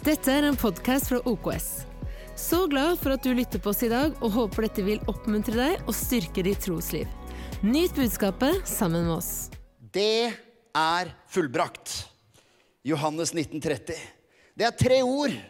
Dette en podcast fra OKS. Så glad for at du lytter på oss i dag, og håper dette vil oppmuntre deg og styrke ditt trosliv. Nyt budskapet sammen med oss. Det fullbrakt. Johannes 19:30. Det tre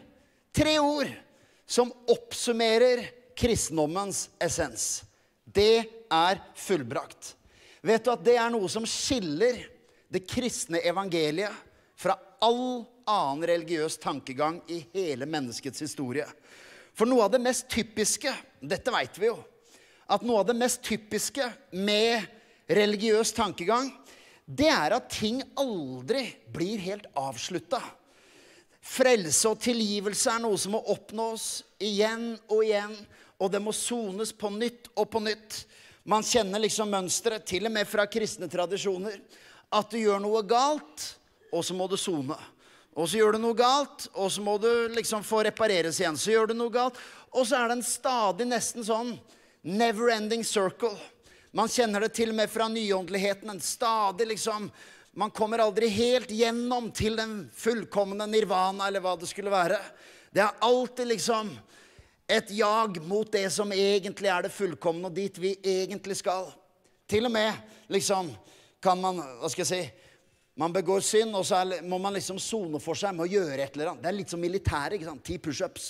ord som oppsummerer kristendommens essens. Det fullbrakt. Vet du at det noe som skiller det kristne evangeliet fra all annen religiøs tankegang i hele menneskets historie? For noe av det mest typiske, dette vet vi jo, at noe av det mest typiske med religiøs tankegang, det at ting aldri blir helt avsluttet. Frelse og tilgivelse noe som må oppnås igjen og igjen, og det må sones på nytt og på nytt. Man kjenner liksom mønstret, til og med fra kristne tradisjoner, at du gjør noe galt, og så må du sone. Og så gjør du noe galt, og så må du liksom få repareres igjen. Så gjør du noe galt, og så det en stadig nesten sånn never-ending circle. Man kjenner det til og med fra nyåndeligheten, en stadig liksom, man kommer aldri helt gjennom til den fullkomne nirvana, eller hva det skulle være. Det alltid liksom et jag mot det som egentlig det fullkomne, og dit vi egentlig skal. Til og med liksom kan man, hva skal jeg si, man begår synd, og så må man liksom sone for seg med å gjøre et eller annet. Det litt som militære, ikke sant? 10 push-ups.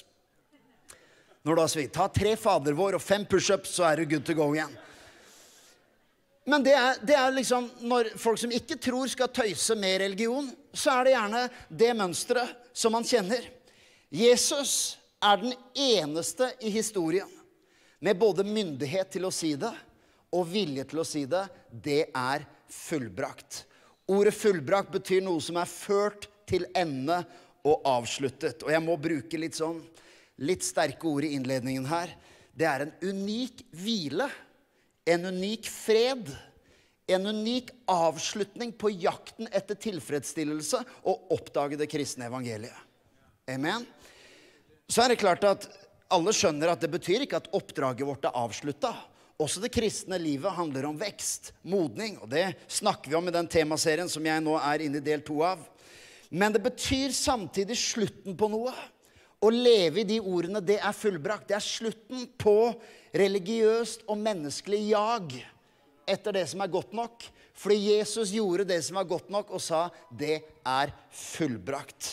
Når du har svitt, ta 3 fader vår og 5 push-ups, så du good to go igjen. Men det liksom, når folk som ikke tror skal tøyse med religion, så det gjerne det mønstret som man kjenner. Jesus den eneste i historien med både myndighet til å si det og vilje til å si det. Det fullbrakt. Ordet fullbrakt betyr noe som ført til ende og avsluttet. Og jeg må bruke litt sterke ord i innledningen her. Det en unik hvile, en unik fred, en unik avslutning på jakten etter tilfredsstillelse og oppdage det kristne evangeliet. Amen. Så det klart at alle skjønner at det betyr ikke at oppdraget vårt avsluttet. Også det kristne livet handler om vekst, modning, og det snakker vi om i den temaserien som jeg nå inne i del 2 av. Men det betyr samtidig slutten på noe. Å leve i de ordene, det fullbrakt. Det slutten på religiøst og menneskelig jag etter det som godt nok. Fordi Jesus gjorde det som godt nok og sa, det fullbrakt.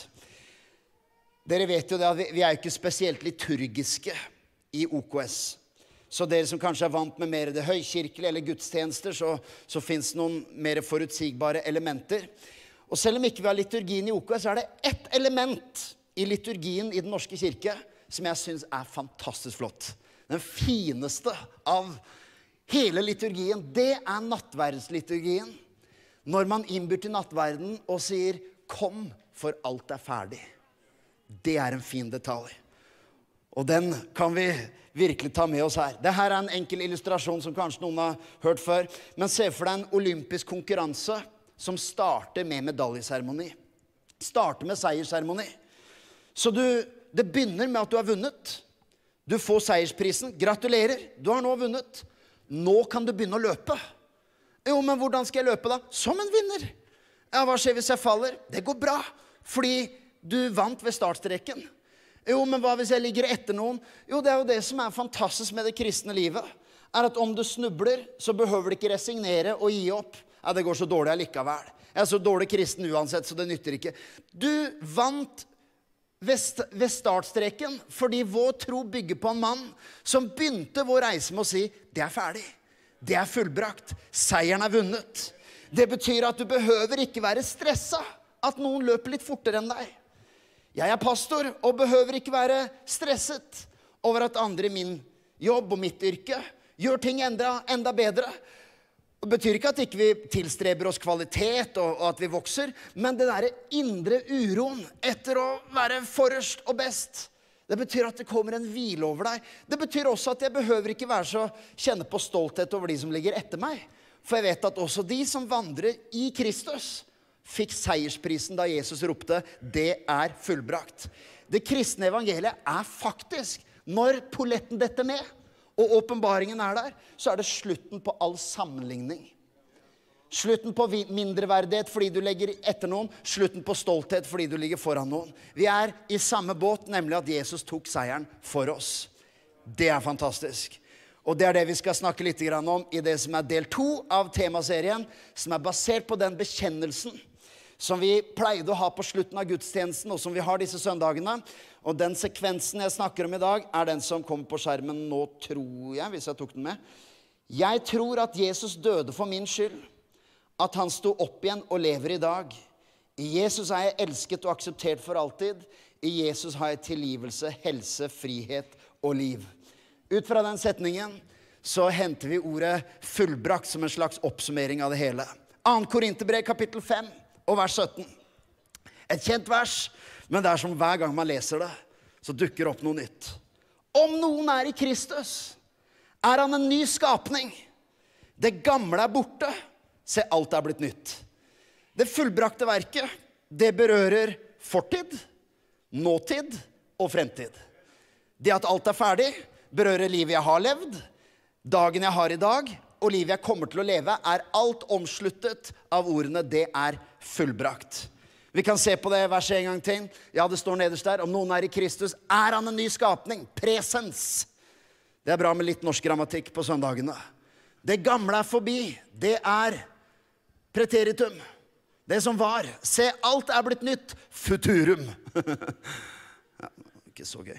Dere vet jo det at vi ikke spesielt liturgiske i OKS. Så dere som kanskje vant med mer det høykirkelige eller gudstjenester, så finnes noen mer forutsigbare elementer. Og selv om ikke vi har liturgien i OKS, så det ett element i liturgien i den norske kirke som jeg synes fantastisk flott. Den fineste av hele liturgien, det nattverdsliturgien. Når man innbyr til nattverden og sier, kom, for alt ferdig. Det en fin detalj. Og den kan vi virkelig ta med oss her. Dette en enkel illustrasjon som kanskje noen har hørt før. Men se for deg en olympisk konkurranse som starter med medaljeseremoni. Starter med seiersseremoni. Så det begynner med at du har vunnet. Du får seiersprisen. Gratulerer, du har nå vunnet. Nå kan du begynne å løpe. Jo, men hvordan skal jeg løpe da? Som en vinner. Ja, hva skjer hvis jeg faller? Det går bra, fordi du vant ved startstreken. Jo, men hva hvis jeg ligger etter noen? Jo, det jo det som fantastisk med det kristne livet, at om du snubler, så behøver du ikke resignere og gi opp. Ja, det går så dårlig allikevel. Jeg så dårlig kristen uansett, så det nytter ikke. Du vant ved startstreken, fordi vår tro bygger på en mann som begynte vår reise med å si, det ferdig. Det fullbrakt. Seieren vunnet. Det betyr at du behøver ikke være stresset at noen løper litt fortere enn deg. Jeg pastor og behøver ikke være stresset over at andre i min jobb og mitt yrke gjør ting enda bedre. Det betyr ikke at ikke vi tilstreber oss kvalitet og at vi vokser, men det indre uroen etter å være forrest og best, det betyr at det kommer en hvile over deg. Det betyr også at jeg behøver ikke være så kjenne på stolthet over de som ligger etter meg. For jeg vet at også de som vandrer i Kristus fikk seiersprisen da Jesus ropte, det fullbrakt. Det kristne evangeliet faktisk, når polletten detter ned, og åpenbaringen der, så det slutten på all sammenligning. Slutten på mindreverdighet fordi du legger etter noen. Slutten på stolthet fordi du ligger foran noen. Vi i samme båt, nemlig at Jesus tok seieren for oss. Det fantastisk. Og det det vi skal snakke litt om i det som del 2 av temaserien, som basert på den bekjennelsen som vi pleide å ha på slutten av gudstjenesten, og som vi har disse søndagene. Og den sekvensen jeg snakker om i dag, den som kommer på skjermen nå, tror jeg, hvis jeg tok den med. Jeg tror at Jesus døde for min skyld, at han stod opp igjen og lever i dag. I Jesus jeg elsket og akseptert for alltid. I Jesus har jeg tilgivelse, helse, frihet og liv. Ut fra den setningen så henter vi ordet fullbrakt som en slags oppsummering av det hele. 2. Korinterbrev kapittel 5 og vers 17. Et kjent vers, men det som hver gang man leser det, så dukker opp noe nytt. Om noen i Kristus, han en ny skapning. Det gamle borte. Se, alt blitt nytt. Det fullbrakte verket, det berører fortid, nåtid og fremtid. Det at alt ferdig, berører livet jeg har levd, dagen jeg har i dag, og livet jeg kommer til å leve, alt omsluttet av ordene, det fullbrakt. Vi kan se på det verset en gang til. Ja, det står nederst der. Om noen i Kristus, han en ny skapning. Presens. Det bra med litt norsk grammatikk på søndagene. Det gamle forbi. Det preteritum. Det som var. Se, alt blitt nytt. Futurum. Ja, ikke så gøy.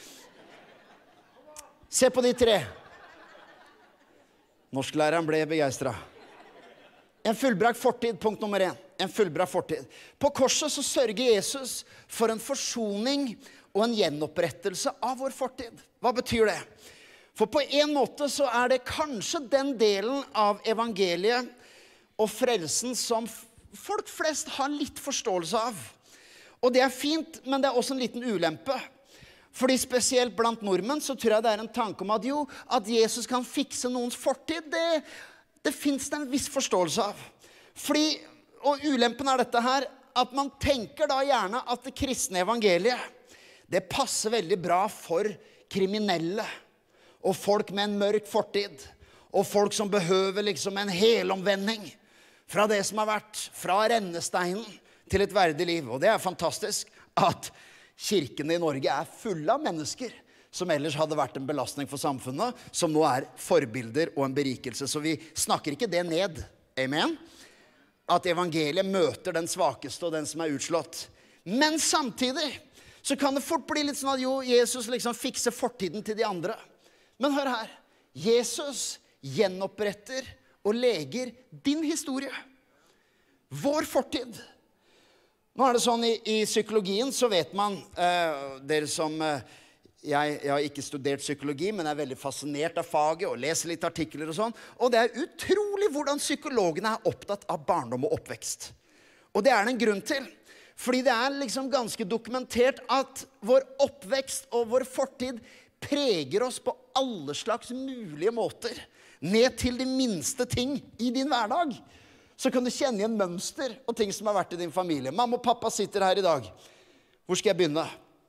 Se på de 3. Norsklæreren ble begeistret. En fullbrakt fortid, punkt nummer 1. En fullbrakt fortid. På korset så sørger Jesus for en forsoning og en gjenopprettelse av vår fortid. Hva betyr det? For på en måte så det kanskje den delen av evangeliet og frelsen som folk flest har litt forståelse av. Og det fint, men det også en liten ulempe. Fordi spesielt blant nordmenn så tror jeg det en tanke om at Jesus kan fikse noens fortid. Det finnes det en viss forståelse av. Fordi, og ulempen dette her, at man tenker da gjerne at det kristne evangeliet, det passer veldig bra for kriminelle, og folk med en mørk fortid, og folk som behøver liksom en helomvending fra det som har vært, fra rennesteinen til et verdig liv. Og det fantastisk at kirkene i Norge fulle av mennesker som ellers hadde vært en belastning for samfunnet, som nå forbilder og en berikelse. Så vi snakker ikke det ned. Amen? At evangeliet møter den svakeste og den som utslått. Men samtidig så kan det fort bli litt sånn at Jesus liksom fikser fortiden til de andre. Men hør her. Jesus gjenoppretter og leger din historie. Vår fortid. Nå det sånn i psykologien så vet man, dere som, jeg har ikke studert psykologi, men veldig fascinert av faget og leser litt artikler og sånn. Og det utrolig hvordan psykologene opptatt av barndom og oppvekst. Og det det en grunn til. Fordi det liksom ganske dokumentert at vår oppvekst og vår fortid preger oss på alle slags mulige måter. Ned til de minste ting i din hverdag. Så kan du kjenne igjen mønster og ting som har vært i din familie. Mamma og pappa sitter her i dag. Hvor skal jeg begynne?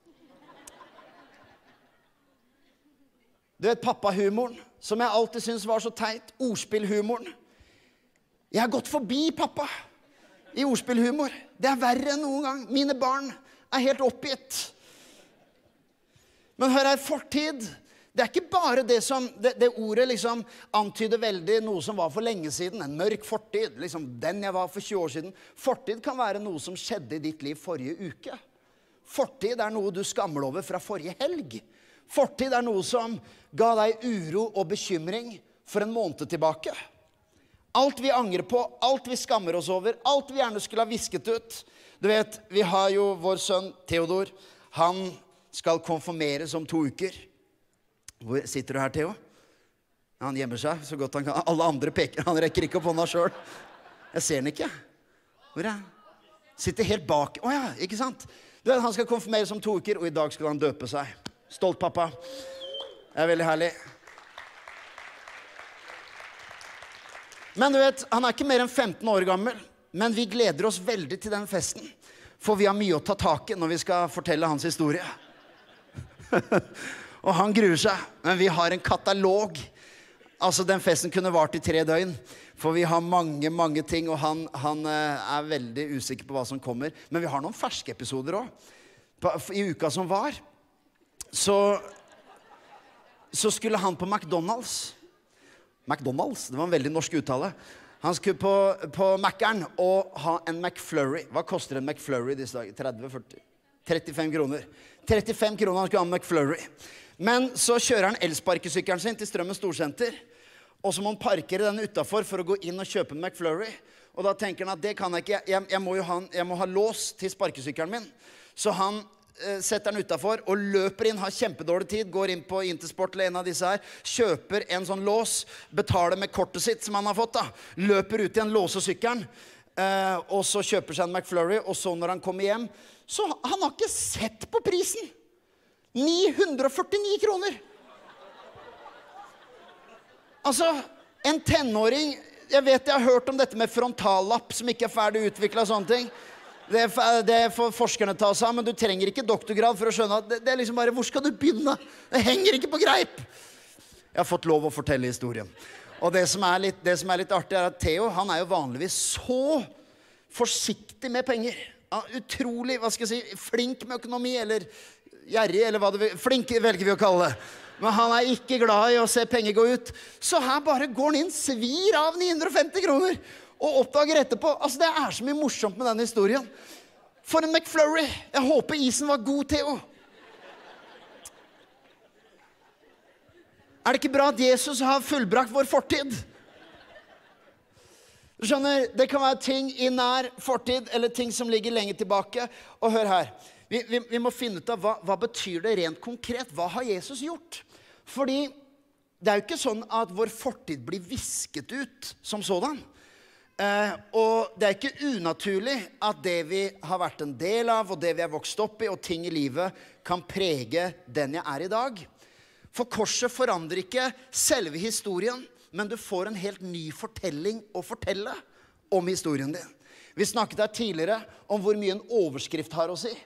Du vet pappahumoren, som jeg alltid synes var så teit. Ordspillhumoren. Jeg har gått forbi pappa i ordspillhumor. Det verre enn noen gang. Mine barn helt oppgitt. Men hør her, fortid. Det ikke bare det som, det ordet liksom antyder veldig noe som var for lenge siden. En mørk fortid, liksom den jeg var for 20 år siden. Fortid kan være noe som skjedde i ditt liv forrige uke. Fortid noe du skammer over fra forrige helg. Fortid noe som ga deg uro og bekymring for en måned tilbake. Alt vi angrer på, alt vi skammer oss over, alt vi gjerne skulle ha visket ut. Du vet, vi har jo vår sønn Theodor. Han skal konfirmeres om 2 uker. Hvor sitter du her, Theo? Han gjemmer seg så godt han kan. Alle andre peker. Han rekker ikke opp hånda selv. Jeg ser han ikke. Hvor han? Sitter helt bak. Åja, ikke sant? Du vet, han skal konfirmeres om 2 uker, og i dag skal han døpe seg. Stolt pappa. Det veldig herlig. Men du vet, han ikke mer enn 15 år gammel. Men vi gleder oss veldig til den festen. For vi har mye å ta tak i når vi skal fortelle hans historie. Og han gruer seg, men vi har en katalog. Altså, den festen kunne vart i 3 døgn. For vi har mange ting, og han veldig usikker på hva som kommer. Men vi har noen ferske episoder også. I uka som var, så skulle han på McDonald's. McDonald's, det var en veldig norsk uttale. Han skulle på Mac'eren og ha en McFlurry. Hva koster en McFlurry disse dager? 30, 40, 35 kroner. 35 kroner han skulle ha en McFlurry. Men så kjører han elsparkesykkelen sin til Strømmen Storsenter, og så må han parkere den utenfor for å gå inn og kjøpe en McFlurry. Og da tenker han at det kan jeg ikke, jeg må ha lås til sparkesykkelen min. Så han setter den utenfor og løper inn, har kjempedårlig tid, går inn på Intersport eller en av disse her, kjøper en sånn lås, betaler med kortet sitt som han har fått da, løper ut igjen, låser sykkelen, og så kjøper seg en McFlurry, og så når han kommer hjem, så han har ikke sett på prisen. 949 kroner. Altså, en tenåring, jeg har hørt om dette med frontallapp som ikke ferdig utviklet og sånne ting. Det får forskerne ta seg av, men du trenger ikke doktorgrad for å skjønne at det liksom bare, hvor skal du begynne? Det henger ikke på greip. Jeg har fått lov å fortelle historien. Og det som er litt artig at Theo, han jo vanligvis så forsiktig med penger. Utrolig, hva skal jeg si, flink med økonomi, eller gjerrig, eller hva du vil. Flink velger vi å kalle det. Men han ikke glad i å se penger gå ut. Så her bare går han inn, svir av 950 kroner. Og oppdager etterpå, altså det så mye morsomt med denne historien. For en McFlurry. Jeg håper isen var god, Theo. Det ikke bra at Jesus har fullbrakt vår fortid? Du skjønner, det kan være ting i nær fortid, eller ting som ligger lenge tilbake. Og hør her, vi må finne ut av hva betyr det rent konkret? Hva har Jesus gjort? Fordi det jo ikke sånn at vår fortid blir visket ut som sådan. Og det ikke unaturlig at det vi har vært en del av, og det vi vokst opp i, og ting i livet, kan prege den jeg i dag. For korset forandrer ikke selve historien, men du får en helt ny fortelling å fortelle om historien din. Vi snakket her tidligere om hvor mye en overskrift har å si.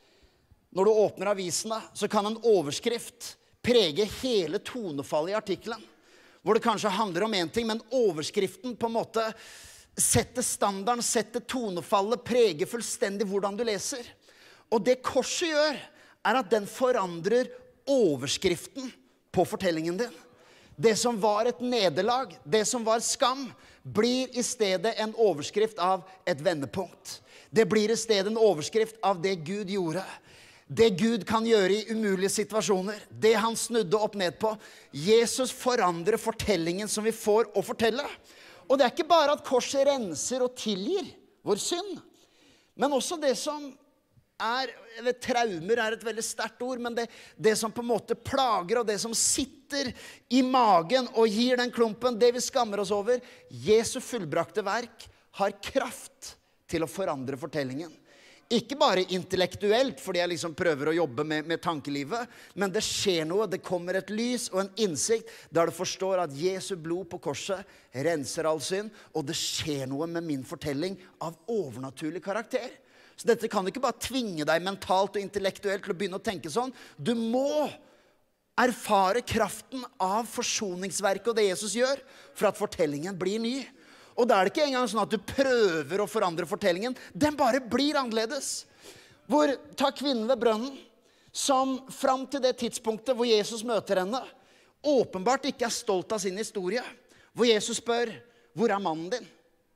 Når du åpner avisene, så kan en overskrift prege hele tonefallet i artikelen. Hvor det kanskje handler om en ting, men overskriften på en måte setter standarden, setter tonefallet, preger fullstendig hvordan du leser. Og det korset gjør, at den forandrer overskriften på fortellingen din. Det som var et nederlag, det som var skam, blir i stedet en overskrift av et vendepunkt. Det blir i stedet en overskrift av det Gud gjorde. Det Gud kan gjøre i umulige situasjoner. Det han snudde opp ned på. Jesus forandrer fortellingen som vi får å fortelle. Og det ikke bare at korset renser og tilgir vår synd, men også det som eller traumer et veldig sterkt ord, men det som på en måte plager, og det som sitter i magen og gir den klumpen, det vi skammer oss over. Jesu fullbrakte verk har kraft til å forandre fortellingen. Ikke bare intellektuelt, fordi jeg liksom prøver å jobbe med tankelivet, men det skjer noe, det kommer et lys og en innsikt, der du forstår at Jesu blod på korset renser all synd, og det skjer noe med min fortelling av overnaturlig karakter. Så dette kan ikke bare tvinge deg mentalt og intellektuelt til å begynne å tenke sånn. Du må erfare kraften av forsoningsverket og det Jesus gjør, for at fortellingen blir ny. Og da det ikke engang sånn at du prøver å forandre fortellingen. Den bare blir annerledes. Ta kvinnen ved brønnen, som fram til det tidspunktet hvor Jesus møter henne, åpenbart ikke stolt av sin historie. Hvor Jesus spør, hvor mannen din?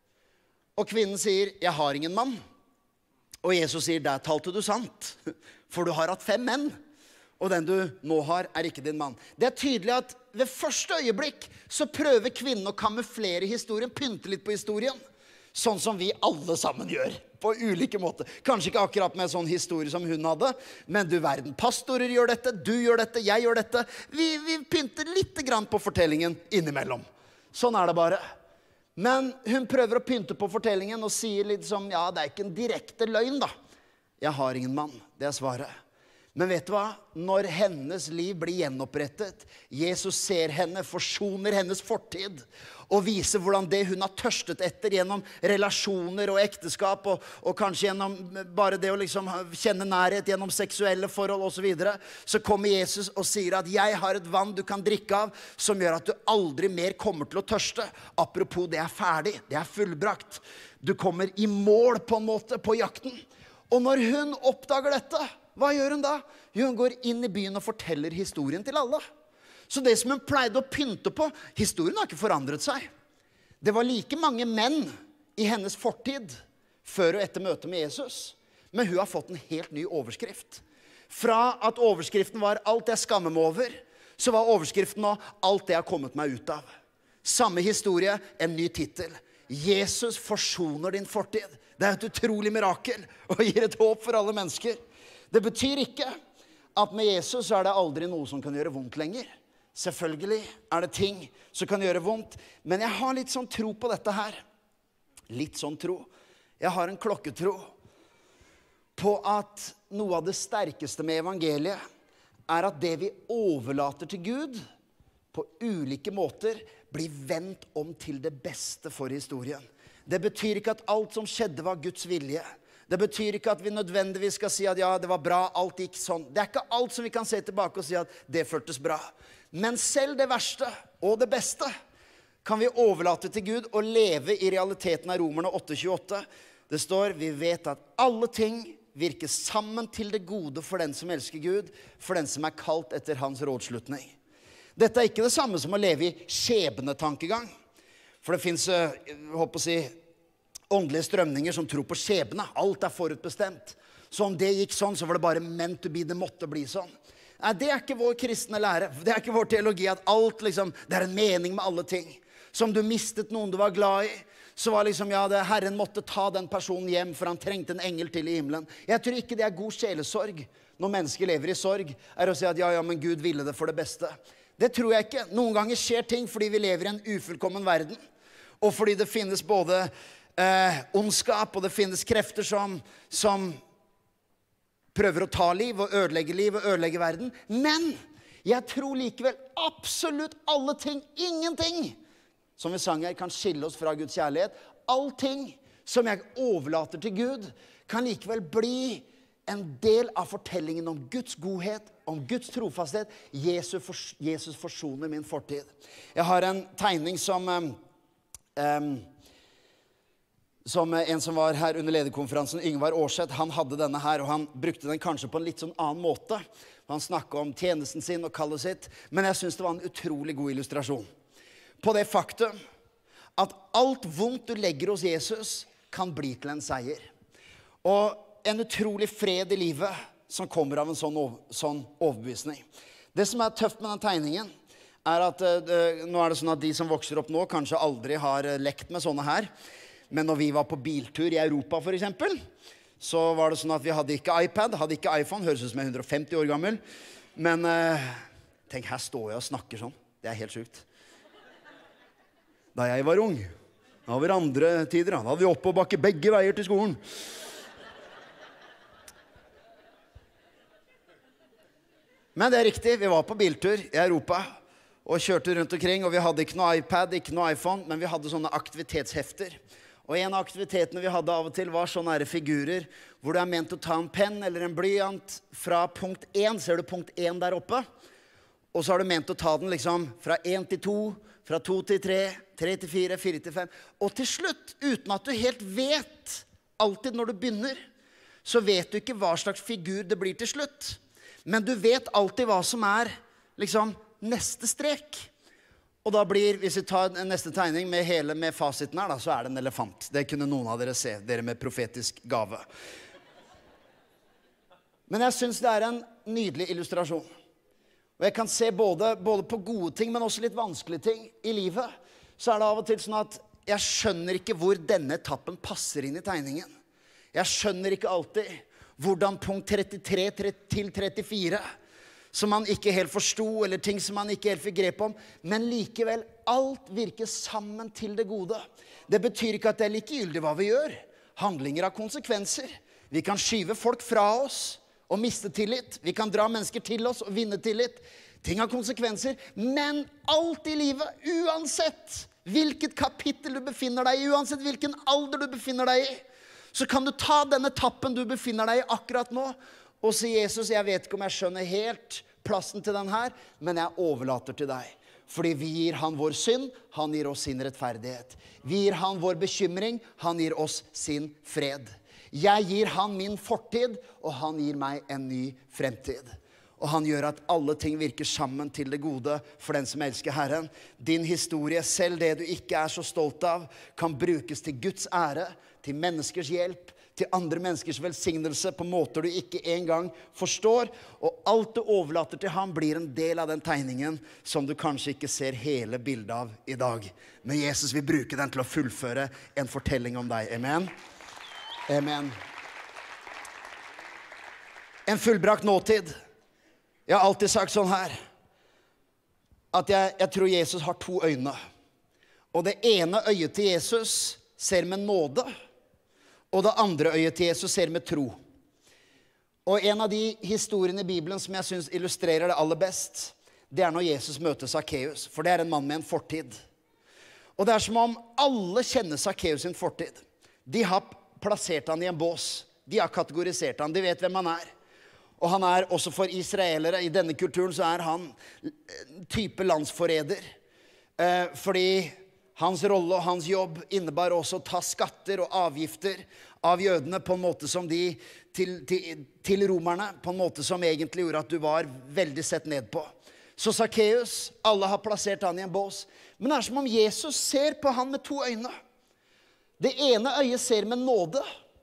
Og kvinnen sier, jeg har ingen mann. Og Jesus sier, der talte du sant, for du har hatt 5 menn. Og den du nå har ikke din mann. Det tydelig at ved første øyeblikk så prøver kvinnen å kamuflere historien, pynte litt på historien. Sånn som vi alle sammen gjør, på ulike måter. Kanskje ikke akkurat med en sånn historie som hun hadde, men du verden, pastorer gjør dette, du gjør dette, jeg gjør dette. Vi pynter litt grann på fortellingen innimellom. Sånn det bare. Men hun prøver å pynte på fortellingen og sier litt som, ja, det ikke en direkte løgn da. Jeg har ingen mann, det svaret. Men vet du hva? Når hennes liv blir gjenopprettet, Jesus ser henne, forsoner hennes fortid, og viser hvordan det hun har tørstet etter gjennom relasjoner og ekteskap, og kanskje gjennom bare det å liksom kjenne nærhet gjennom seksuelle forhold og så videre, så kommer Jesus og sier at jeg har et vann du kan drikke av, som gjør at du aldri mer kommer til å tørste. Apropos, det er ferdig, det er fullbrakt. Du kommer i mål på en måte på jakten. Og når hun oppdager dette, hva gjør hun da? Jo, hun går inn i byen og forteller historien til alle. Så det som hun pleide å pynte på, historien har ikke forandret seg. Det var like mange menn i hennes fortid, før og etter møtet med Jesus. Men hun har fått en helt ny overskrift. Fra at overskriften var alt jeg skammer meg over, så var overskriften nå alt det jeg har kommet meg ut av. Samme historie, en ny titel. Jesus forsoner din fortid. Det er et utrolig mirakel, og gir et håp for alle mennesker. Det betyr ikke at med Jesus så er det aldri noe som kan gjøre vondt lenger. Selvfølgelig er det ting som kan gjøre vondt, men jeg har litt sånn tro på dette her. Litt sånn tro. Jeg har en klokketro på at noe av det sterkeste med evangeliet er at det vi overlater til Gud på ulike måter blir vendt om til det beste for historien. Det betyr ikke at alt som skjedde var Guds vilje. Det betyr ikke at vi nødvendigvis skal si at ja, det var bra, alt gikk sånn. Det er ikke alt som vi kan se tilbake og si at det føltes bra. Men selv det verste og det beste kan vi overlate til Gud og leve i realiteten av Romerne 8:28. Det står, vi vet at alle ting virker sammen til det gode for den som elsker Gud, for den som er kalt etter hans rådslutning. Dette er ikke det samme som å leve i skjebnetankegang. For det finnes, håper å si, åndelige strømninger som tror på skjebne. Alt er forutbestemt. Så om det gikk sånn, så var det bare meant to be, det måtte bli sånn. Nei, det er ikke vår kristne lære. Det er ikke vår teologi at alt liksom, det er en mening med alle ting. Så om du mistet noen du var glad i, så var liksom, ja, Herren måtte ta den personen hjem, for han trengte en engel til i himmelen. Jeg tror ikke det er god sjelesorg når mennesker lever i sorg, er å si at ja, men Gud ville det for det beste. Det tror jeg ikke. Noen ganger skjer ting fordi vi lever i en ufullkommen verden, og fordi det finnes både ondskap, og det finnes krefter som prøver å ta liv og ødelegge verden. Men jeg tror likevel absolutt alle ting, ingenting, som vi sang her, kan skille oss fra Guds kjærlighet. Allting som jeg overlater til Gud, kan likevel bli en del av fortellingen om Guds godhet, om Guds trofasthet. Jesus forsoner min fortid. Jeg har en tegning som en som var her under lederkonferansen, Yngvar Årseth, han hadde denne her, og han brukte den kanskje på en litt sånn annen måte. Han snakket om tjenesten sin og kallet sitt, men jeg synes det var en utrolig god illustrasjon på det faktum at alt vondt du legger hos Jesus kan bli til en seier. Og en utrolig fred i livet som kommer av en sånn overbevisning. Det som er tøft med den tegningen er at nå er det sånn at de som vokser opp nå kanskje aldri har lekt med sånne her. Men når vi var på biltur i Europa for eksempel, så var det sånn at vi hadde ikke iPad, hadde ikke iPhone, høres ut som jeg er 150 år gammel. Men tenk, her står jeg og snakker sånn. Det er helt sjukt. Da jeg var ung, da var det andre tider, da hadde vi opp og bakke begge veier til skolen. Men det er riktig, vi var på biltur i Europa og kjørte rundt omkring, og vi hadde ikke noe iPad, ikke noe iPhone, men vi hadde sånne aktivitetshefter. Og en av aktivitetene vi hadde av og til var sånne figurer, hvor du er ment å ta en penn eller en blyant fra punkt 1, ser du punkt 1 der oppe? Og så har du ment å ta den liksom fra 1 til 2, fra 2 til 3, 3 til 4, 4 til 5. Og til slutt, uten at du helt vet, alltid når du begynner, så vet du ikke hva slags figur det blir til slutt. Men du vet alltid hva som er liksom neste strek. Og da blir, hvis vi tar neste tegning med fasiten her, da, så er det en elefant. Det kunne noen av dere se, dere med profetisk gave. Men jeg synes det er en nydelig illustrasjon. Og jeg kan se både på gode ting, men også litt vanskelige ting i livet. Så er det av og til sånn at jeg skjønner ikke hvor denne etappen passer inn i tegningen. Jeg skjønner ikke alltid hvordan punkt 33 til 34, som man ikke helt forstod, eller ting som man ikke helt fikk grep om, men likevel, alt virker sammen til det gode. Det betyr ikke at det er likegyldig hva vi gjør. Handlinger har konsekvenser. Vi kan skyve folk fra oss, og miste tillit. Vi kan dra mennesker til oss og vinne tillit. Ting har konsekvenser, men alt i livet, uansett hvilket kapittel du befinner deg i, uansett hvilken alder du befinner deg i, så kan du ta denne etappen du befinner deg i akkurat nå, og si, Jesus, jeg vet ikke om jeg skjønner helt plassen til den her, men jeg overlater til deg. Fordi vi gir han vår synd, han gir oss sin rettferdighet. Vi gir han vår bekymring, han gir oss sin fred. Jeg gir han min fortid, og han gir meg en ny fremtid. Og han gjør at alle ting virker sammen til det gode for den som elsker Herren. Din historie, selv det du ikke er så stolt av, kan brukes til Guds ære, til menneskers hjelp, til andre menneskers velsignelse på måter du ikke engang forstår. Og alt du overlater til ham blir en del av den tegningen som du kanskje ikke ser hele bildet av i dag. Men Jesus vil bruke den til å fullføre en fortelling om deg. Amen. Amen. En fullbrakt nåtid. Jeg har alltid sagt sånn her, at jeg tror Jesus har to øyne. Og det ene øyet til Jesus ser med nåde, og det andre øyet til Jesus ser med tro. Og en av de historiene i Bibelen som jeg synes illustrerer det aller best, det er når Jesus møter Zacchaeus, for det er en mann med en fortid. Og det er som om alle kjenner Zacchaeus sin fortid. De har plassert han i en bås, de har kategorisert han, de vet hvem han er. Og han er også for israelere, i denne kulturen så er han type landsforræder. Fordi hans rolle og hans jobb innebar også å ta skatter og avgifter av jødene på en måte som de til romerne, på en måte som egentlig gjorde at du var veldig sett ned på. Så Zacchaeus, alle har plassert han i en bås. Men det er som om Jesus ser på han med to øyne. Det ene øyet ser med nåde.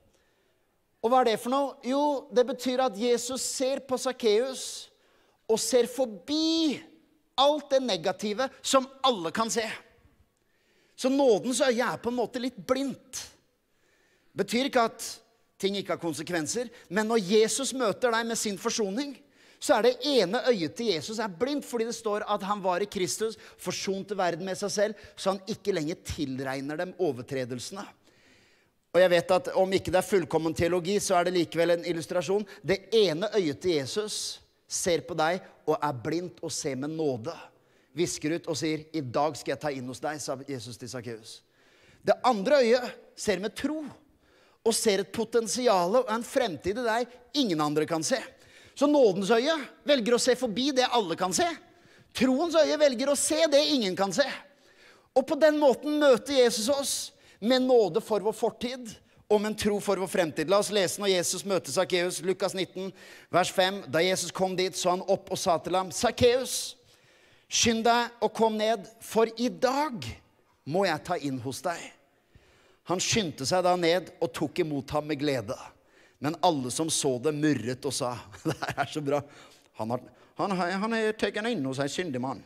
Og hva er det for noe? Jo, det betyr at Jesus ser på Zacchaeus og ser forbi alt det negative som alle kan se. Så nådens øye er på en måte litt blindt. Betyr ikke at ting ikke har konsekvenser, men når Jesus møter deg med sin forsoning, så er det ene øyet til Jesus er blindt, fordi det står at han var i Kristus, forsonte verden med seg selv, så han ikke lenger tilregner dem overtredelsene. Og jeg vet at om ikke det er fullkommen teologi, så er det likevel en illustrasjon. Det ene øyet til Jesus ser på deg og er blindt og ser med nåde. Visker ut og sier, i dag skal jeg ta inn hos deg, sa Jesus til Zacchaeus. Det andre øyet ser med tro og ser et potensial og en fremtid i deg ingen andre kan se. Så nådens øye velger å se forbi det alle kan se. Troens øye velger å se det ingen kan se. Og på den måten møter Jesus oss med nåde for vår fortid og med en tro for vår fremtid. La oss lese når Jesus møter Zacchaeus, Lukas 19, vers 5. Da Jesus kom dit, så han opp og sa til ham, Zacchaeus, skynd deg og kom ned, for i dag må jeg ta inn hos deg. Han skyndte seg da ned og tok imot ham med glede. Men alle som så det murret og sa, det er så bra, han er tatt inn hos en syndig mann.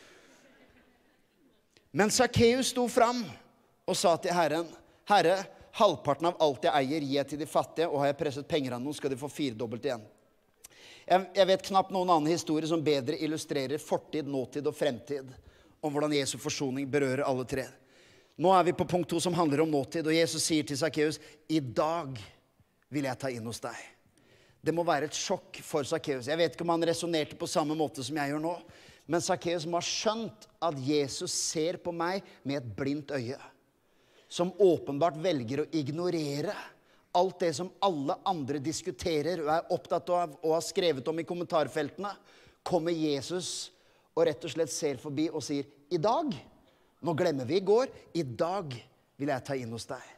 Men Zacchaeus sto fram og sa til Herren, Herre, halvparten av alt jeg eier gir jeg til de fattige, og har jeg presset penger av noen, skal de få 4-dobbelt igjen. Jeg vet knapt noen annen historie som bedre illustrerer fortid, nåtid og fremtid, om hvordan Jesu forsoning berører alle tre. Nå er vi på punkt 2 som handler om nåtid, og Jesus sier til Zacchaeus, i dag vil jeg ta inn hos deg. Det må være et sjokk for Zacchaeus. Jeg vet ikke om han resonerte på samme måte som jeg gjør nå, men Zacchaeus må ha skjønt at Jesus ser på meg med et blindt øye, som åpenbart velger å ignorere alt det som alle andre diskuterer og er opptatt av og har skrevet om i kommentarfeltene. Kommer Jesus og rett og slett ser forbi og sier, i dag, nå glemmer vi i går, i dag vil jeg ta inn hos deg.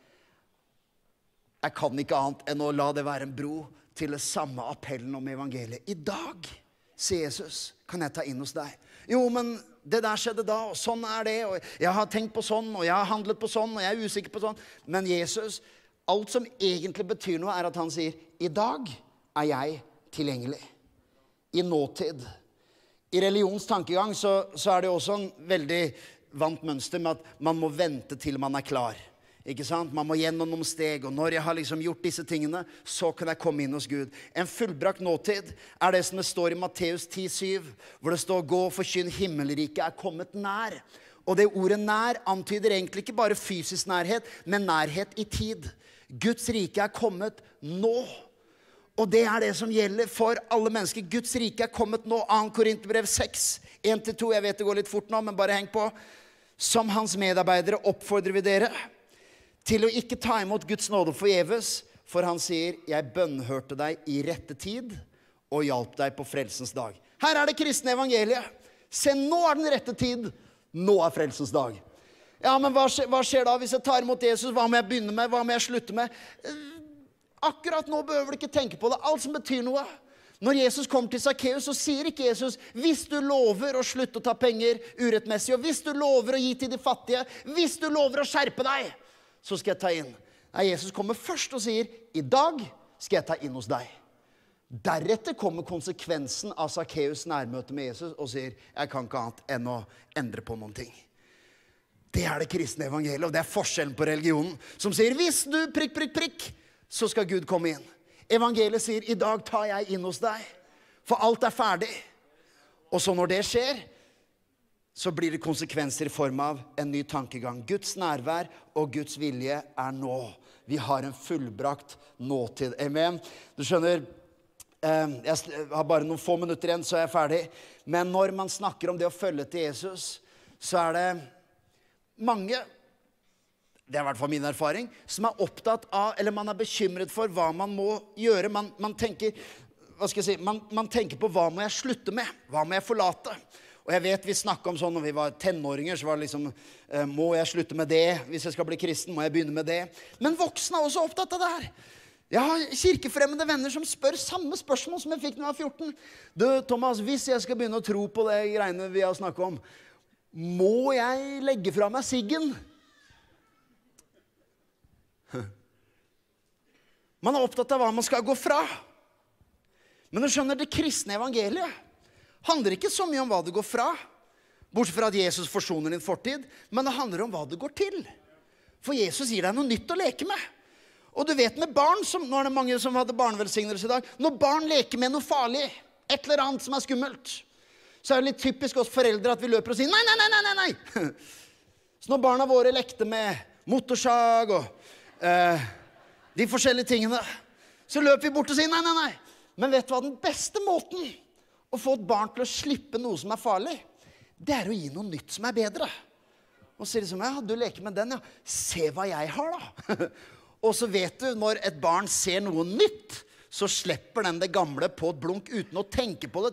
Jeg kan ikke annet enn å la det være en bro til det samme appellen om evangeliet. I dag, sier Jesus, kan jeg ta inn hos deg. Jo, men det der skjedde da, og sånn er det, og jeg har tenkt på sånn, og jeg har handlet på sånn, og jeg er usikker på sånn. Men Jesus, alt som egentlig betyr noe er at han sier, i dag er jeg tilgjengelig. I nåtid. I religions tankegang så er det også en veldig vant mønster med at man må vente til man er klar. Ikke sant? Man må gjennom noen steg, og når jeg har liksom gjort disse tingene, så kan jeg komme inn hos Gud. En fullbrakt nåtid er det som det står i Matteus 10,7, hvor det står, gå og forkynn, himmelriket er kommet nær. Og det ordet nær antyder egentlig ikke bare fysisk nærhet, men nærhet i tid. Guds rike er kommet nå. Og det det som gjelder for alle mennesker. Guds rike kommet nå. 2. Korinterbrev 6, 1-2. Jeg vet det går litt fort nå, men bare heng på. Som hans medarbeidere oppfordrer vi dere til å ikke ta imot Guds nåde forgjeves, for han sier, jeg bønnhørte deg i rette tid og hjalp deg på frelsens dag. Her det kristne evangeliet. Se, nå den rette tid. Nå frelsens dag. Ja, men hva skjer da hvis jeg tar imot Jesus? Hva må jeg begynne med? Hva må jeg slutte med? Akkurat nå behøver du ikke tenke på det. Alt som betyr noe. Når Jesus kommer til Zacchaeus, så sier ikke Jesus, hvis du lover å slutte å ta penger urettmessig, og hvis du lover å gi til de fattige, hvis du lover å skjerpe deg, så skal jeg ta inn. Nei, Jesus kommer først og sier, i dag skal jeg ta inn hos deg. Deretter kommer konsekvensen av Zacchaeus nærmøte med Jesus og sier, jeg kan ikke annet enn å endre på noen ting. Det det kristne evangeliet, og det forskjellen på religionen, som sier, hvis du prikk, så skal Gud komme inn. Evangeliet sier, i dag tar jeg inn hos deg, for alt ferdig. Og så når det skjer, så blir det konsekvenser i form av en ny tankegang. Guds nærvær og Guds vilje nå. Vi har en fullbrakt nåtid. Amen. Du skjønner, jeg har bare noen få minutter igjen, så jeg ferdig. Men når man snakker om det å følge til Jesus, så det mange, det i hvert fall min erfaring, som opptatt av, eller man bekymret for hva man må gjøre. Man tenker, hva skal jeg si, man tenker på hva må jeg slutte med? Hva må jeg forlate? Og jeg vet vi snakket om sånn når vi var tenåringer, så var det liksom, må jeg slutte med det? Hvis jeg skal bli kristen, må jeg begynne med det? Men voksne også opptatt av det her. Jeg har kirkefremmede venner som spør samme spørsmål som jeg fikk når jeg var 14. Du, Thomas, hvis jeg skal begynne å tro på det greiene vi har snakket om, må jeg legge fra meg siggen? Man opptatt av hva man skal gå fra. Men du skjønner, det kristne evangeliet handler ikke så mye om hva du går fra, bortsett fra at Jesus forsoner din fortid, men det handler om hva du går til. For Jesus gir deg noe nytt å leke med. Og du vet med barn, nå det mange som hadde barnevelsignelse i dag, når barn leker med noe farlig, et eller annet som skummelt, så det litt typisk oss foreldre at vi løper og sier, nei. Så når barna våre lekte med motorsag og de forskjellige tingene, så løper vi bort og sier, nei. Men vet du hva, den beste måten å få et barn til å slippe noe som farlig, det å gi noe nytt som bedre. Og så sier de som, ja, du leker med den, ja. Se hva jeg har da. Og så vet du, når et barn ser noe nytt, så slipper den det gamle på et blunk uten å tenke på det.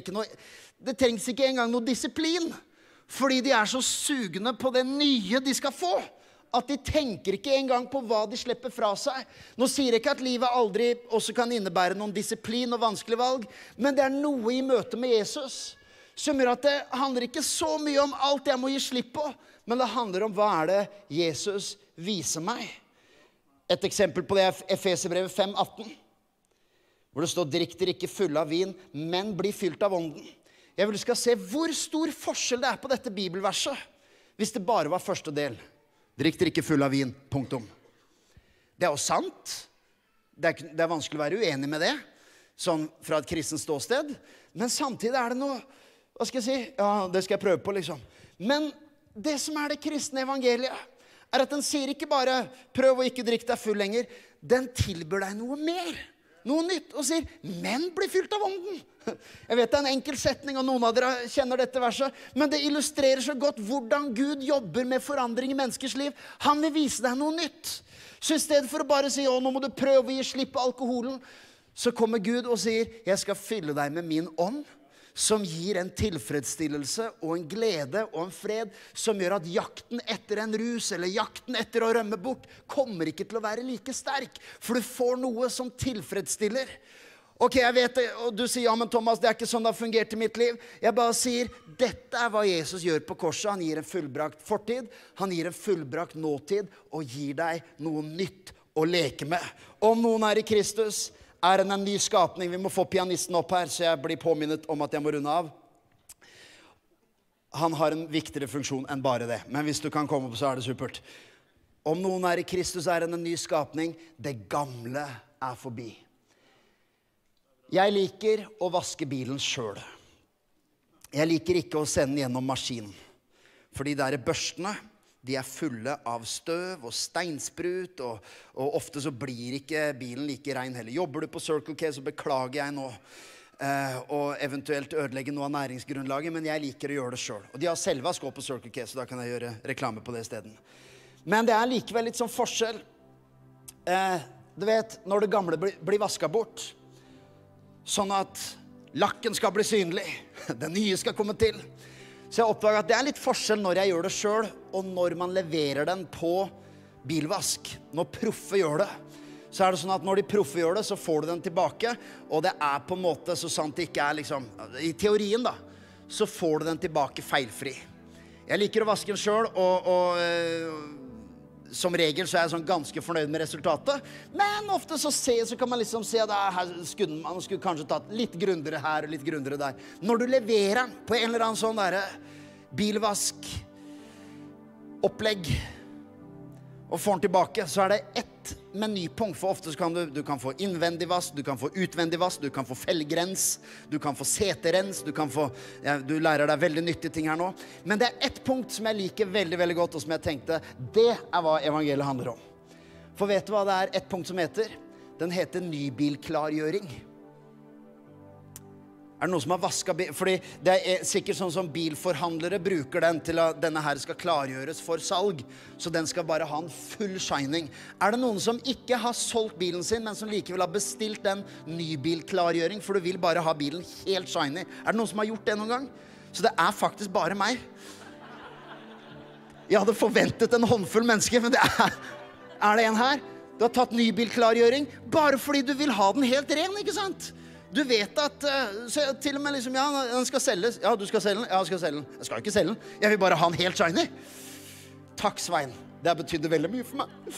Det trengs ikke engang noe disiplin, fordi de så sugende på det nye de skal få, at de tenker ikke engang på hva de slipper fra seg. Nå sier jeg ikke at livet aldri også kan innebære noen disiplin og vanskelig valg, men det noe i møte med Jesus som gjør at det handler ikke så mye om alt jeg må gi slipp på, men det handler om hva det Jesus viser meg. Et eksempel på det Efeserbrevet 5:18, hvor det står, drikk dere ikke fulle av vin, men bli fylt av ånden. Jeg vil skal se hvor stor forskjell det på dette bibelverset, hvis det bare var første del. Drikk dere ikke full av vin, punktum. Det jo sant. Det vanskelig å være uenig med det, sånn fra et kristent ståsted. Men samtidig det noe, hva skal jeg si? Ja, det skal jeg prøve på, liksom. Men det som det kristne evangeliet, at den sier ikke bare, prøv å ikke drikke deg full lenger. Den tilbyr deg noe mer, noe nytt, og sier, men bli fylt av ånden. Jeg vet det en enkel setning, og noen av dere kjenner dette verset, men det illustrerer så godt hvordan Gud jobber med forandring i menneskers liv. Han vil vise deg noe nytt. Så i stedet for å bare si, nå må du prøve å gi slipp på alkoholen, så kommer Gud og sier, jeg skal fylle deg med min ånd, som gir en tilfredsstillelse og en glede og en fred, som gjør at jakten etter en rus, eller jakten etter å rømme bort, kommer ikke til å være like sterk, for du får noe som tilfredsstiller. Ok, jeg vet det, og du sier, ja, men Thomas, det ikke sånn det har fungert i mitt liv. Jeg bare sier, dette hva Jesus gjør på korset. Han gir en fullbrakt fortid, han gir en fullbrakt nåtid, og gir deg noe nytt å leke med. Om noen i Kristus, en ny skapning. Vi må få pianisten opp her, så jeg blir påminnet om at jeg må runde av. Han har en viktigere funksjon enn bare det, men hvis du kan komme opp, så det supert. Om noen i Kristus, en ny skapning. Det gamle forbi. Jeg liker å vaske bilen selv. Jeg liker ikke å sende den gjennom maskinen. Fordi børstene, de fulle av støv og steinsprut, og ofte så blir ikke bilen like ren heller. Jobber du på Circle K, så beklager jeg nå, og eventuelt ødelegge noe av næringsgrunnlaget, men jeg liker å gjøre det selv. Og de har selvvask på Circle K, så da kan jeg gjøre reklame på det stedet. Men det likevel litt sånn forskjell. Du vet, når det gamle blir vasket bort, sånn at lakken skal bli synlig, det nye skal komme til. Så jeg oppdaget at det litt forskjell når jeg gjør det selv, og når man leverer den på bilvask. Når proffe gjør det, så det sånn at når de proffe gjør det, så får du den tilbake, og det på en måte så sant det ikke liksom, i teorien da, så får du den tilbake feilfri. Jeg liker å vaske den selv, og som regel så jeg sånn ganske fornøyd med resultatet, men ofte så kan man liksom se at her man skulle kanskje tatt litt grundigere her og litt grundigere der. Når du leverer den på en eller annen sånn der bilvask opplegg og får den tilbake, så det ett menypunkt, for ofte så kan du kan få innvendig vask, du kan få utvendig vask, du kan få felgrens, du kan få seterens, du lærer deg veldig nyttige ting her nå. Men det ett punkt som jeg liker veldig, veldig godt, og som jeg tenkte, det hva evangeliet handler om. For vet du hva det ett punkt som heter? Den heter nybilklargjøring. Det noen som har vasket bil? Fordi det sikkert sånn som bilforhandlere bruker den til at denne her skal klargjøres for salg, så den skal bare ha en full shining. Det noen som ikke har solgt bilen sin, men som likevel har bestilt den nybilklargjøring, for du vil bare ha bilen helt shiny? Det noen som har gjort det noen gang? Så det faktisk bare meg. Jeg hadde forventet en håndfull mennesker, men det det en her? Du har tatt nybilklargjøring, bare fordi du vil ha den helt ren, ikke sant? Du vet at, så til og med liksom, ja, den skal selges. Ja, du skal selge den. Ja, jeg skal selge den. Jeg skal ikke selge den. Jeg vil bare ha den helt shiny. Takk, Svein. Det betydde veldig mye for meg.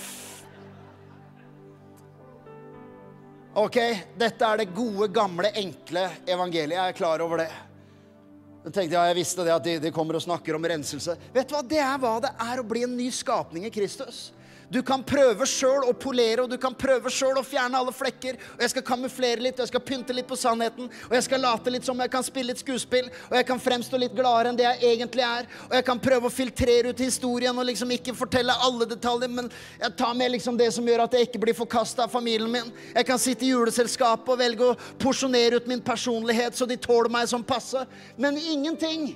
Ok, dette det gode, gamle, enkle evangeliet. Jeg klar over det. Jeg tenkte, ja, jeg visste det at de kommer og snakker om renselse. Vet du hva? Det hva det å bli en ny skapning i Kristus. Du kan prøve selv å polere, og du kan prøve selv å fjerne alle flekker, og jeg skal kamuflere litt, og jeg skal pynte litt på sannheten, og jeg skal late litt som jeg kan spille litt skuespill, og jeg kan fremstå litt gladere enn det jeg egentlig og jeg kan prøve å filtrere ut historien, og liksom ikke fortelle alle detaljer, men jeg tar med liksom det som gjør at jeg ikke blir forkastet av familien min. Jeg kan sitte i juleselskapet og velge å porsjonere ut min personlighet, så de tåler meg som passe, men ingenting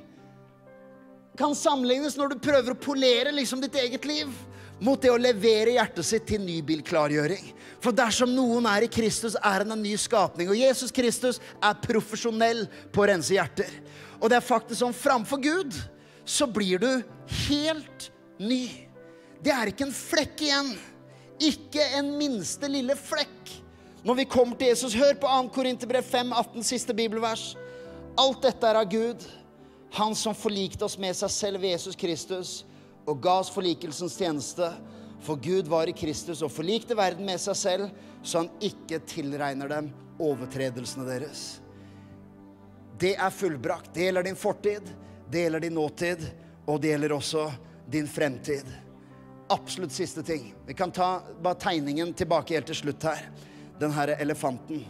kan sammenlignes når du prøver å polere liksom ditt eget liv, mot det å levere hjertet sitt til nybilklargjøring. For dersom noen i Kristus, han en ny skapning. Og Jesus Kristus profesjonell på å rense hjerter. Og det faktisk sånn, framfor Gud, så blir du helt ny. Det ikke en flekk igjen. Ikke en minste lille flekk. Når vi kommer til Jesus, hør på 2. Korinterbrev 5:18, siste bibelvers. Alt dette av Gud, han som forlikte oss med seg selv ved Jesus Kristus, og ga oss forlikelsens tjeneste, for Gud var i Kristus og forlikte verden med seg selv, så han ikke tilregner dem overtredelsene deres. Det fullbrakt. Det gjelder din fortid, det gjelder din nåtid, og det gjelder også din fremtid. Absolutt siste ting. Vi kan ta bare tegningen tilbake helt til slutt her. Den her elefanten.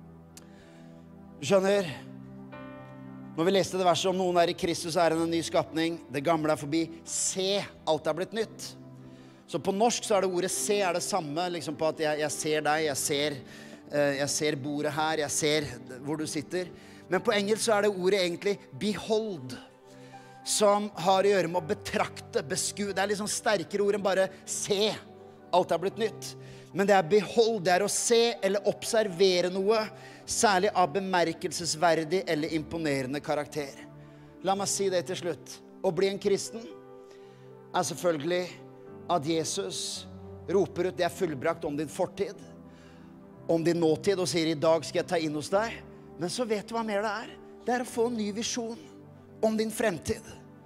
Du skjønner? Når vi leste det verset om noen i Kristus, han en ny skapning. Det gamle forbi. Se, alt blitt nytt. Så på norsk så det ordet se det samme, liksom på at jeg ser deg, jeg ser bordet her, jeg ser hvor du sitter. Men på engelsk så det ordet egentlig behold, som har å gjøre med å betrakte, beskue. Det liksom sterkere ord enn bare se, alt blitt nytt. Men det behold, det å se eller observere noe, særlig av bemerkelsesverdig eller imponerende karakter. La meg si det til slutt. Å bli en kristen selvfølgelig at Jesus roper ut det fullbrakt om din fortid, om din nåtid, og sier i dag skal jeg ta inn hos deg. Men så vet du hva mer det Det å få en ny visjon om din fremtid.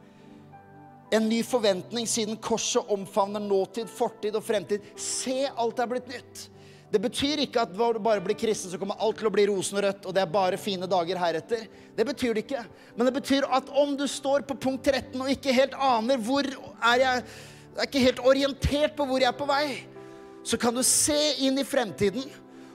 En ny forventning siden korset omfavner nåtid, fortid og fremtid. Se, alt blitt nytt. Det betyr ikke at når du bare blir kristen så kommer alt til å bli rosenrødt, og det bare fine dager heretter. Det betyr det ikke. Men det betyr at om du står på punkt 13 og ikke helt aner hvor jeg ikke helt orientert på hvor jeg på vei, så kan du se inn i fremtiden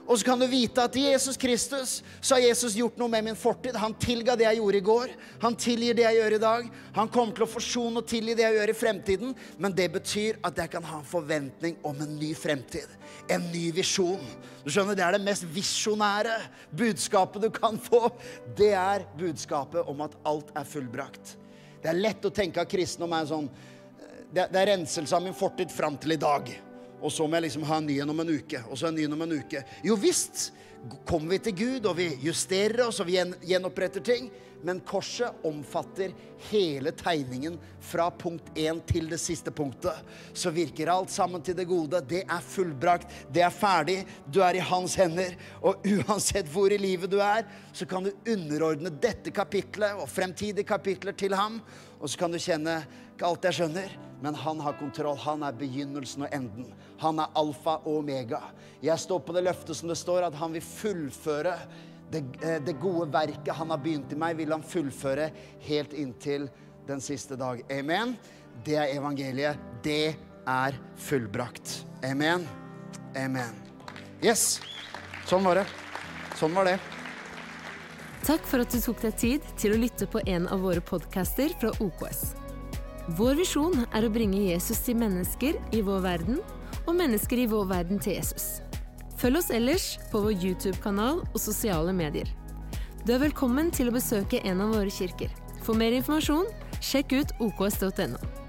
Og så kan du vite at i Jesus Kristus så har Jesus gjort noe med min fortid. Han tilga det jeg gjorde i går. Han tilgir det jeg gjør i dag. Han kommer til å forsone og tilgi det jeg gjør i fremtiden. Men det betyr at jeg kan ha en forventning om en ny fremtid. En ny visjon. Du skjønner, det er det mest visjonære budskapet du kan få. Det er budskapet om at alt er fullbrakt. Det er lett å tenke at kristendom er sånn, det er renselse av min fortid frem til i dag. Og så må jeg liksom ha en ny om en uke, og så en ny om en uke. Jo visst, kommer vi til Gud, og vi justerer oss, og vi gjenoppretter ting. Men korset omfatter hele tegningen fra punkt 1 til det siste punktet. Så virker alt sammen til det gode. Det er fullbrakt, det er ferdig. Du er i hans hender, og uansett hvor i livet du er, så kan du underordne dette kapitlet og fremtidige kapitler til ham. Og så kan du kjenne, ikke alt jeg skjønner, men han har kontroll. Han er begynnelsen og enden. Han er alfa og omega. Jeg står på det løftet som det står, at han vil fullføre det gode verket han har begynt i meg, vil han fullføre helt inntil den siste dag. Amen. Det er evangeliet. Det er fullbrakt. Amen. Amen. Yes. Sånn var det. Sånn var det. Takk for at du tok deg tid til å lytte på en av våre podcaster fra OKS. Vår visjon er å bringe Jesus til mennesker i vår verden, og mennesker i vår verden til Jesus. Følg oss ellers på vår YouTube-kanal og sosiale medier. Du er velkommen til å besøke en av våre kirker. For mer informasjon, sjekk ut oks.no.